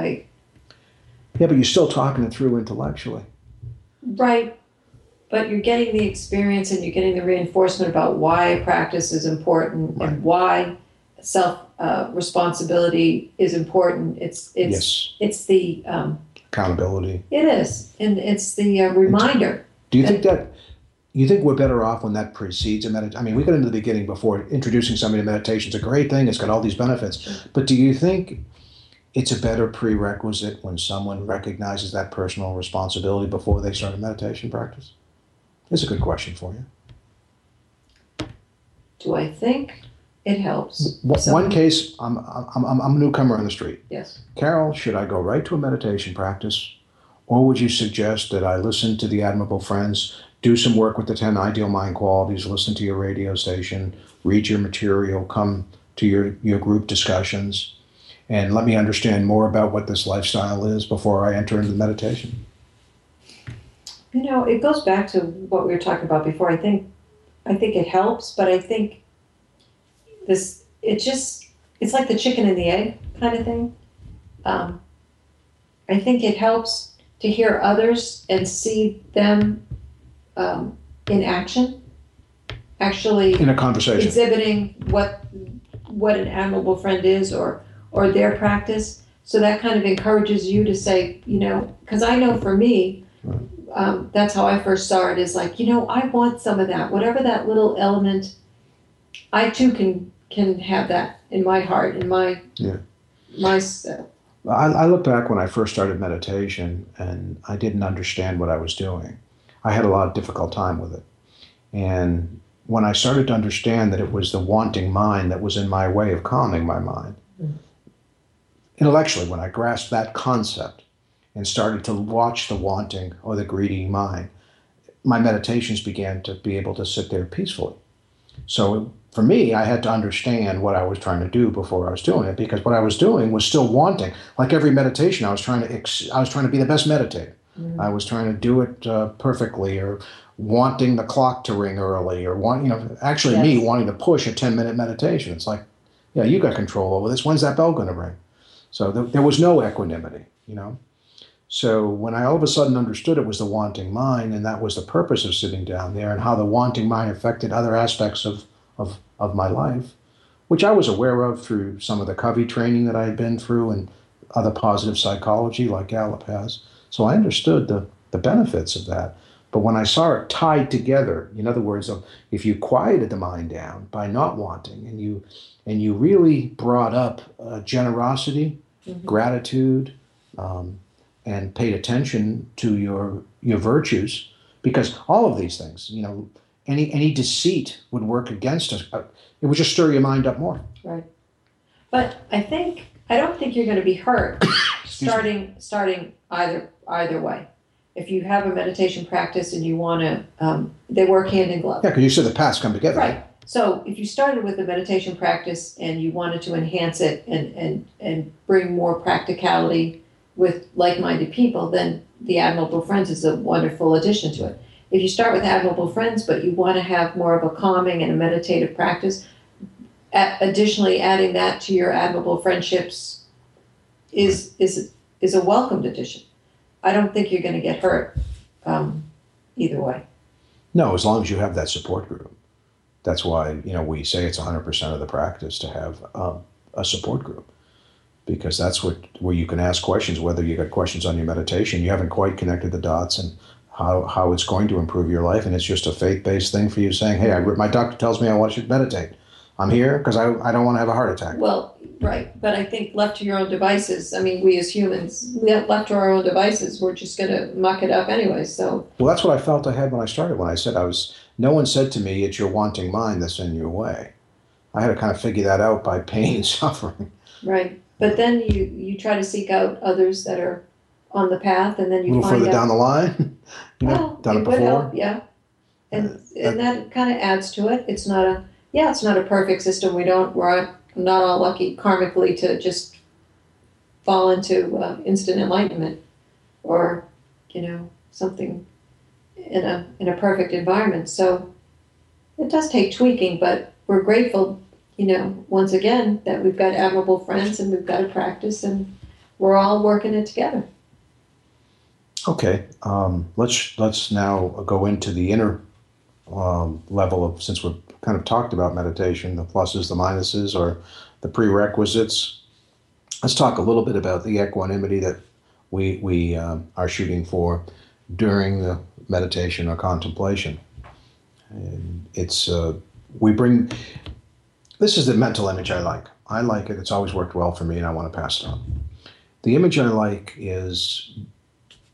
but you're still talking it through intellectually. Right, but you're getting the experience and you're getting the reinforcement about why practice is important, Right. and why self responsibility is important. It's the Accountability. it is, and it's the reminder. Do you think we're better off when that precedes a meditation? I mean, we got into the beginning before introducing somebody to meditation. It's a great thing. It's got all these benefits. But do you think it's a better prerequisite when someone recognizes that personal responsibility before they start a meditation practice? It's a good question for you. Do I think it helps? One case, I'm a newcomer on the street. Yes. Carol, should I go right to a meditation practice, or would you suggest that I listen to the Admirable Friends, do some work with the 10 Ideal Mind Qualities, listen to your radio station, read your material, come to your group discussions, and let me understand more about what this lifestyle is before I enter into meditation? You know, it goes back to what we were talking about before. I think it helps, but I think it's like the chicken and the egg kind of thing. I think it helps to hear others and see them in action, actually in a conversation, exhibiting what an admirable friend is or their practice. So that kind of encourages you to say, you know, because I know for me, that's how I first saw it, is like, you know, I want some of that, whatever that little element. I too can have that in my heart, in my myself. I look back when I first started meditation, and I didn't understand what I was doing. I had a lot of difficult time with it. And when I started to understand that it was the wanting mind that was in my way of calming my mind, intellectually, when I grasped that concept and started to watch the wanting or the greedy mind, my meditations began to be able to sit there peacefully. So for me, I had to understand what I was trying to do before I was doing it, because what I was doing was still wanting. Like every meditation, I was trying to be the best meditator. I was trying to do it perfectly, or wanting the clock to ring early, or me wanting to push a 10-minute meditation. It's like, yeah, you got control over this. When's that bell going to ring? So there was no equanimity, you know. So when I all of a sudden understood it was the wanting mind, and that was the purpose of sitting down there, and how the wanting mind affected other aspects of my life, which I was aware of through some of the Covey training that I had been through and other positive psychology like Gallup has. So I understood the benefits of that. But when I saw it tied together, in other words, if you quieted the mind down by not wanting, and you really brought up generosity, gratitude, and paid attention to your virtues, because all of these things, you know, any deceit would work against us. It would just stir your mind up more. Right. But I don't think you're going to be hurt starting either way. If you have a meditation practice and you want to, they work hand in glove. Yeah, because you said the paths come together. Right. So if you started with a meditation practice and you wanted to enhance it and bring more practicality with like-minded people, then the Admirable Friends is a wonderful addition to it. If you start with Admirable Friends, but you want to have more of a calming and a meditative practice, additionally adding that to your Admirable Friendships is a welcomed addition. I don't think you're going to get hurt either way. No, as long as you have that support group. That's why, you know, we say it's 100% of the practice to have a support group, because that's where you can ask questions, whether you got questions on your meditation, you haven't quite connected the dots, and how it's going to improve your life, and it's just a faith-based thing for you saying, hey, my doctor tells me I want you to meditate. I'm here because I don't want to have a heart attack. Well, right. But I think left to your own devices, I mean, we as humans, left to our own devices, we're just going to muck it up anyway. So. Well, that's what I felt I had when I started. When I said no one said to me, it's your wanting mind that's in your way. I had to kind of figure that out by pain and suffering. Right. But then you try to seek out others that are on the path, and then you find out. A little further down the line? Done it before? Would help, yeah. And that kind of adds to it. It's not a perfect system. We're not all lucky karmically to just fall into instant enlightenment or, you know, something in a perfect environment. So it does take tweaking, but we're grateful, you know, once again, that we've got Admirable Friends and we've got a practice and we're all working it together. Okay, let's now go into the inner level of, since we've kind of talked about meditation, the pluses, the minuses, or the prerequisites. Let's talk a little bit about the equanimity that we are shooting for during the meditation or contemplation. And it's this is the mental image I like. I like it. It's always worked well for me, and I want to pass it on. The image I like is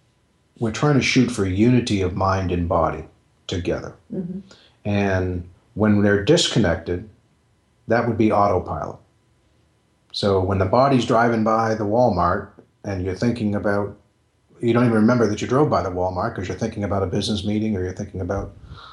we're trying to shoot for unity of mind and body together. Mm-hmm. And When they're disconnected, that would be autopilot. So when the body's driving by the Walmart and you're thinking about, you don't even remember that you drove by the Walmart because you're thinking about a business meeting or you're thinking about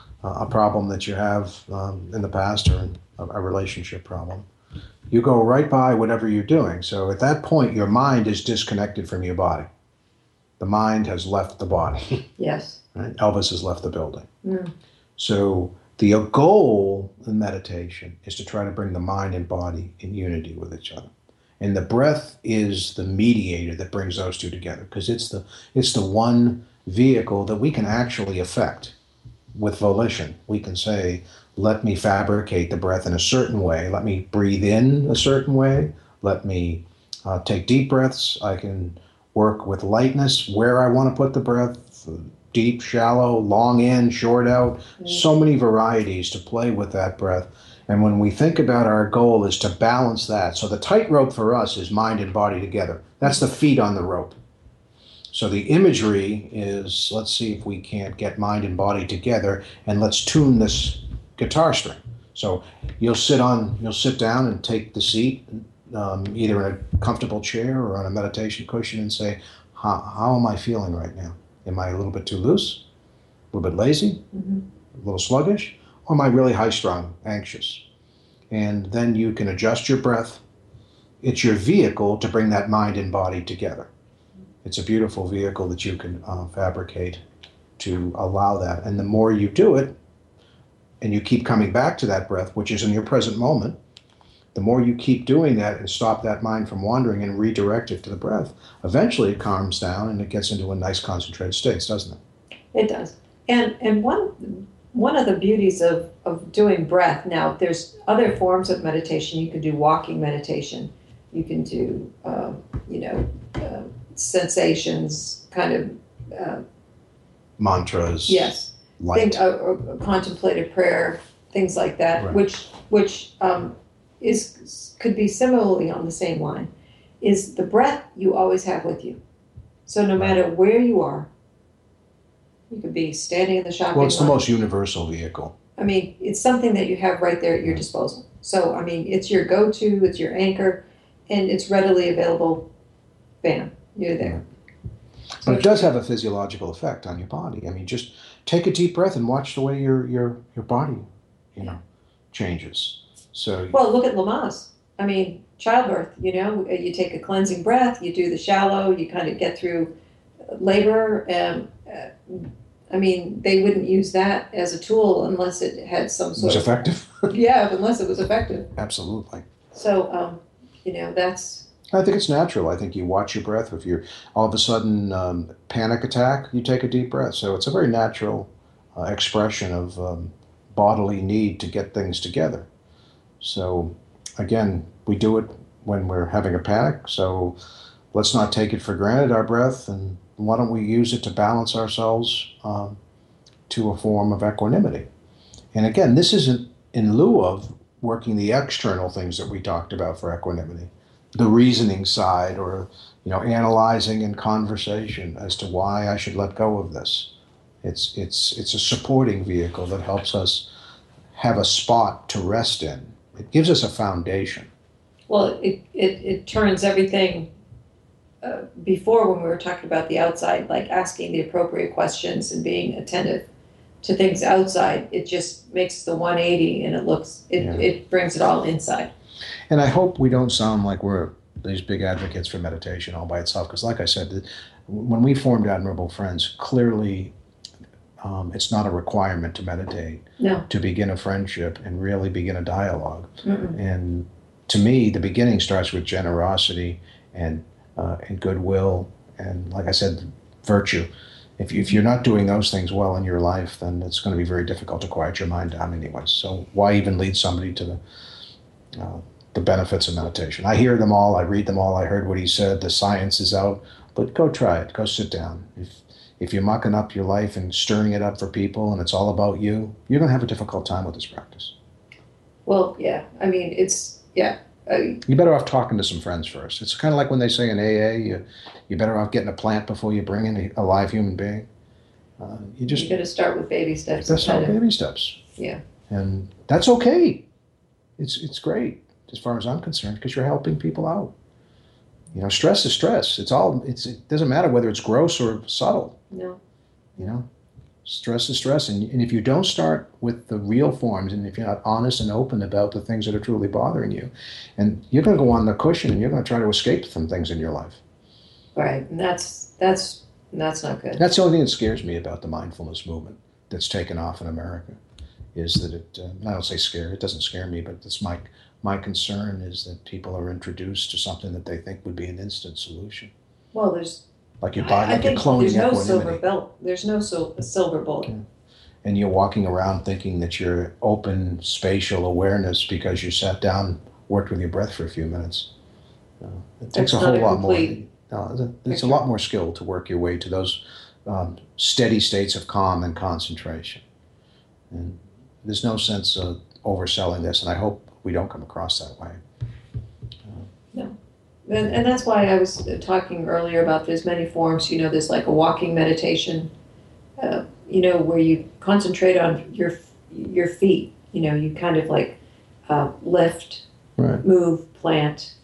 a problem that you have in the past or a relationship problem. You go right by whatever you're doing. So at that point, your mind is disconnected from your body. The mind has left the body. Yes. Right? Elvis has left the building. Mm. So the goal in meditation is to try to bring the mind and body in unity with each other. And the breath is the mediator that brings those two together, because it's the one vehicle that we can actually affect with volition. We can say, let me fabricate the breath in a certain way. Let me breathe in a certain way. Let me take deep breaths. I can work with lightness where I want to put the breath, deep, shallow, long in, short out. So many varieties to play with that breath. And when we think about our goal is to balance that. So the tightrope for us is mind and body together. That's the feet on the rope. So the imagery is, let's see if we can't get mind and body together, and let's tune this guitar string. So you'll sit down and take the seat, either in a comfortable chair or on a meditation cushion, and say, how am I feeling right now? Am I a little bit too loose, a little bit lazy, a little sluggish, or am I really high-strung, anxious? And then you can adjust your breath. It's your vehicle to bring that mind and body together. It's a beautiful vehicle that you can fabricate to allow that. And the more you do it, and you keep coming back to that breath, which is in your present moment, the more you keep doing that and stop that mind from wandering and redirect it to the breath, eventually it calms down and it gets into a nice concentrated state, doesn't it? It does. And one of the beauties of doing breath, now there's other forms of meditation. You can do walking meditation. You can do, sensations, kind of... mantras. Yes. Light. Contemplative prayer, things like that, Right. which could be similarly on the same line, is the breath you always have with you. So no matter where you are, you could be standing in the shopping Well, it's the line. most universal vehicle. I mean, it's something that you have right there at your disposal. So, I mean, it's your go-to, it's your anchor, and it's readily available. Bam, you're there. But it does have a physiological effect on your body. I mean, just take a deep breath and watch the way your body, changes. So Well, look at Lamaze. I mean, childbirth, you take a cleansing breath, you do the shallow, you kind of get through labor. I mean, they wouldn't use that as a tool unless it had some sort it was effective. unless it was effective. Absolutely. So, that's... I think it's natural. I think you watch your breath. If you're all of a sudden panic attack, you take a deep breath. So it's a very natural expression of bodily need to get things together. So again, we do it when we're having a panic. So let's not take it for granted, our breath, and why don't we use it to balance ourselves to a form of equanimity? And again, this isn't in lieu of working the external things that we talked about for equanimity. The reasoning side, or analyzing in conversation as to why I should let go of this. It's a supporting vehicle that helps us have a spot to rest in. It gives us a foundation. Well, it turns everything before, when we were talking about the outside, like asking the appropriate questions and being attentive to things outside. It just makes the 180, and it brings it all inside. And I hope we don't sound like we're these big advocates for meditation all by itself, because like I said, when we formed Admirable Friends, clearly it's not a requirement to meditate, to begin a friendship and really begin a dialogue. And to me, the beginning starts with generosity and goodwill and, like I said, virtue. If you're not doing those things well in your life, then it's going to be very difficult to quiet your mind down anyway. So why even lead somebody to the benefits of meditation? I hear them all. I read them all. I heard what he said. The science is out. But go try it. Go sit down. If you're mucking up your life and stirring it up for people and it's all about you, you're going to have a difficult time with this practice. Well, yeah. I mean, You're better off talking to some friends first. It's kind of like when they say in AA, you're better off getting a plant before you bring in a live human being. You got to start with baby steps. That's how baby steps. Yeah. And that's okay. It's great as far as I'm concerned, because you're helping people out. Stress is stress. It doesn't matter whether it's gross or subtle. No. Stress is stress. And if you don't start with the real forms, and if you're not honest and open about the things that are truly bothering you, and you're going to go on the cushion and you're going to try to escape from things in your life. Right. And that's not good. That's the only thing that scares me about the mindfulness movement that's taken off in America, is that I don't say scare, it doesn't scare me, but it's my concern is that people are introduced to something that they think would be an instant solution. Well, there's... Like you're cloning there's no equanimity. silver belt. There's no silver bullet. Okay. And you're walking around thinking that you're open spatial awareness because you sat down, worked with your breath for a few minutes. It takes a whole lot more. It's a lot more skill to work your way to those steady states of calm and concentration. And there's no sense of overselling this, and I hope we don't come across that way. No. And that's why I was talking earlier about there's many forms. There's like a walking meditation, where you concentrate on your feet. You kind of like lift, right, move, plant.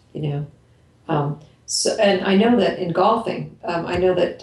So, and I know that in golfing, I know that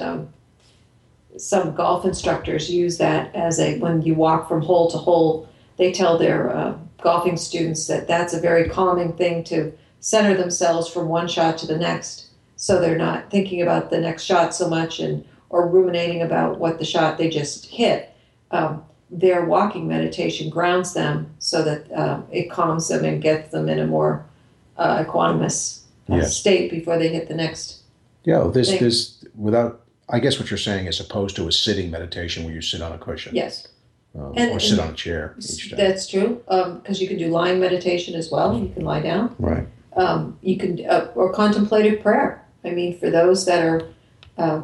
some golf instructors use that as when you walk from hole to hole, they tell their golfing students that that's a very calming thing to center themselves from one shot to the next, so they're not thinking about the next shot so much or ruminating about what the shot they just hit. Their walking meditation grounds them so that it calms them and gets them in a more equanimous state before they hit the next. Yeah, this without. I guess what you're saying, as opposed to a sitting meditation where you sit on a cushion. Yes. Or sit on a chair each day. That's true, because you can do lying meditation as well. You can lie down. Right. You can, or contemplative prayer. I mean, for those that are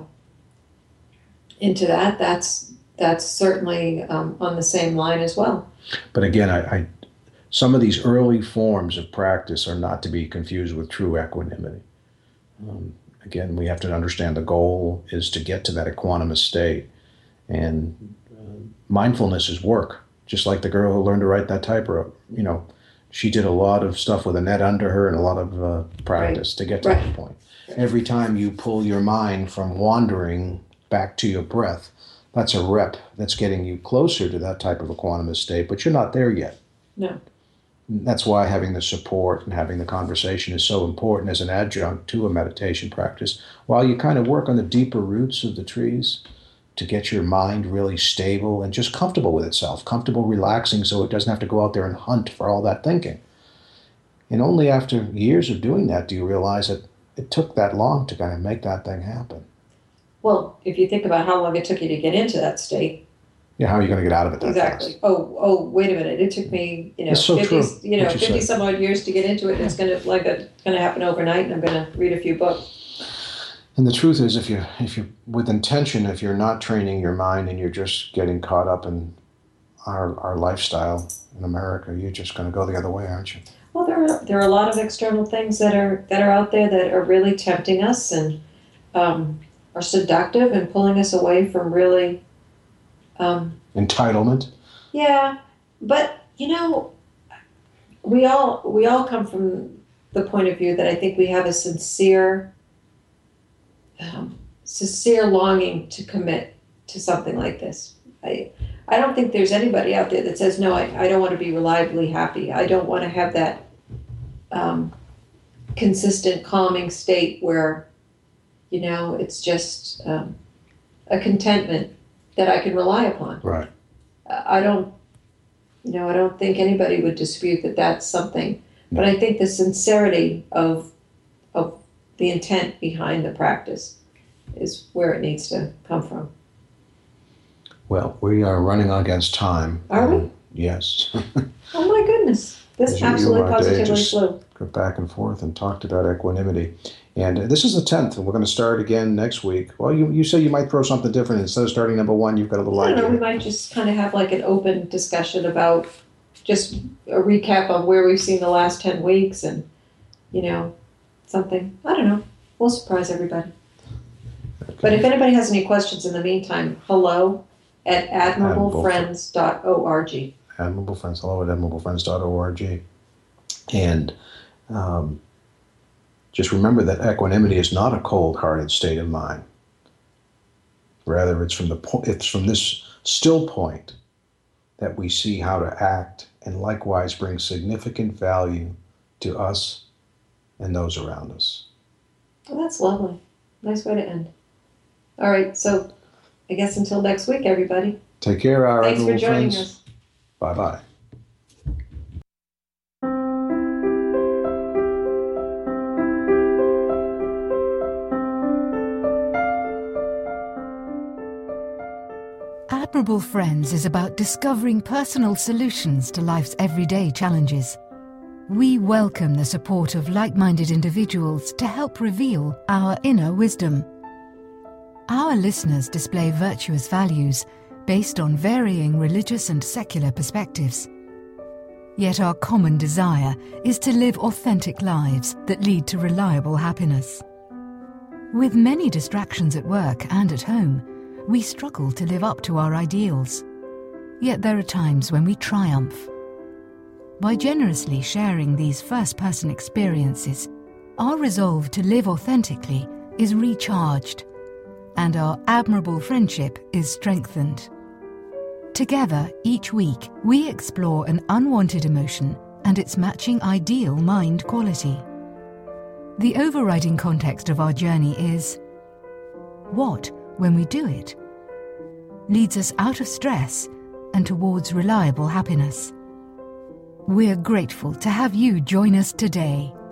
into that, that's certainly on the same line as well. But again, I some of these early forms of practice are not to be confused with true equanimity. Again, we have to understand the goal is to get to that equanimous state, and mindfulness is work. Just like the girl who learned to write that typewriter, she did a lot of stuff with a net under her and a lot of practice to get to that point. Every time you pull your mind from wandering back to your breath, that's a rep that's getting you closer to that type of equanimous state, but you're not there yet. No. That's why having the support and having the conversation is so important as an adjunct to a meditation practice, while you kind of work on the deeper roots of the trees to get your mind really stable and just comfortable with itself, comfortable relaxing so it doesn't have to go out there and hunt for all that thinking. And only after years of doing that do you realize that it took that long to kind of make that thing happen. Well, if you think about how long it took you to get into that state. Yeah, how are you going to get out of it that exactly. fast? Oh, wait a minute. It took me, so 50 some odd years to get into it. It's going to happen overnight, and I'm going to read a few books. And the truth is, if you with intention, if you're not training your mind and you're just getting caught up in our lifestyle in America, you're just going to go the other way, aren't you? Well, there are a lot of external things that are out there that are really tempting us and are seductive and pulling us away from really entitlement. Yeah, but we all come from the point of view that I think we have a sincere longing to commit to something like this. I don't think there's anybody out there that says, no, I don't want to be reliably happy. I don't want to have that consistent calming state where, it's just a contentment that I can rely upon. Right. I don't think anybody would dispute that that's something. No. But I think the sincerity of the intent behind the practice is where it needs to come from. Well, we are running against time. Are we? Yes. Oh my goodness. This absolutely positively flew. Go back and forth and talked about equanimity. And this is the 10th, and we're going to start again next week. Well, you say you might throw something different. Instead of starting number 1, you've got a little idea. I don't know, we might just kind of have like an open discussion about just a recap of where we've seen the last 10 weeks and, something. I don't know. We'll surprise everybody. Okay. But if anybody has any questions in the meantime, hello@admirablefriends.org. Admirable Friends, hello at admirablefriends.org. And just remember that equanimity is not a cold-hearted state of mind. Rather, it's from this still point that we see how to act and likewise bring significant value to us and those around us. Well, that's lovely. Nice way to end. All right, so I guess until next week, everybody. Take care, our Thanks for admirable joining friends. us. Bye-bye. Admirable Friends is about discovering personal solutions to life's everyday challenges. We welcome the support of like-minded individuals to help reveal our inner wisdom. Our listeners display virtuous values based on varying religious and secular perspectives. Yet our common desire is to live authentic lives that lead to reliable happiness. With many distractions at work and at home, we struggle to live up to our ideals. Yet there are times when we triumph. By generously sharing these first-person experiences, our resolve to live authentically is recharged, and our admirable friendship is strengthened. Together, each week, we explore an unwanted emotion and its matching ideal mind quality. The overriding context of our journey is: what, when we do it, leads us out of stress and towards reliable happiness. We're grateful to have you join us today.